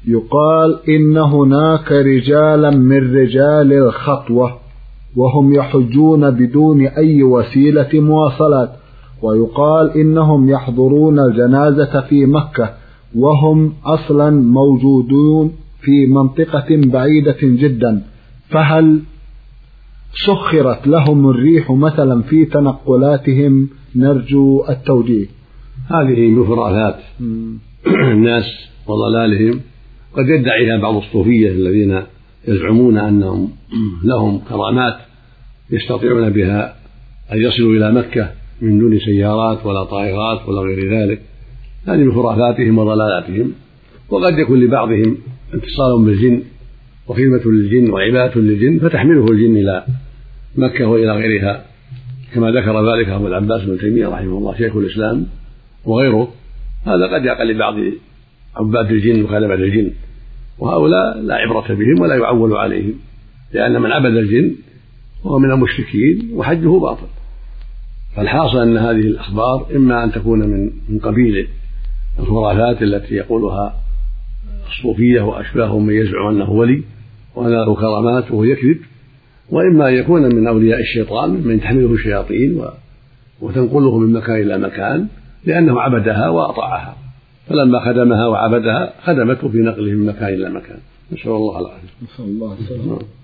يقال إن هناك رجالا من رجال الخطوة وهم يحجون بدون أي وسيلة مواصلات، ويقال إنهم يحضرون الجنازة في مكة وهم أصلا موجودون في منطقة بعيدة جدا، فهل سخرت لهم الريح مثلا في تنقلاتهم؟ نرجو التوجيه. هذه من خرافات الناس وضلالهم، قد يدعيها بعض الصوفية الذين يزعمون أنهم لهم كرامات يستطيعون بها أن يصلوا إلى مكة من دون سيارات ولا طائرات ولا غير ذلك. هذه من خرافاتهم وضلالاتهم. وقد يكون لبعضهم اتصال بالجن وخدمة للجن وعبادة للجن فتحمله الجن إلى مكة وإلى غيرها، كما ذكر ذلك أبو العباس بن تيمية رحمه الله شيخ الإسلام وغيره. هذا قد يقع لبعض عباد الجن وخدمة الجن، وهؤلاء لا عبرة بهم ولا يعول عليهم، لأن من عبد الجن هو من المشركين وحجه باطل. فالحاصل أن هذه الأخبار إما أن تكون من قبيل الخرافات التي يقولها الصوفية وأشباههم من يزعم أنه ولي وأن له كرامات وهو يكذب، وإما أن يكون من أولياء الشيطان من تحمله الشياطين وتنقله من مكان إلى مكان لأنه عبدها وأطاعها، فلما خدمها وعبدها خدمته في نقله من مكان إلى مكان. نسأل الله العافية.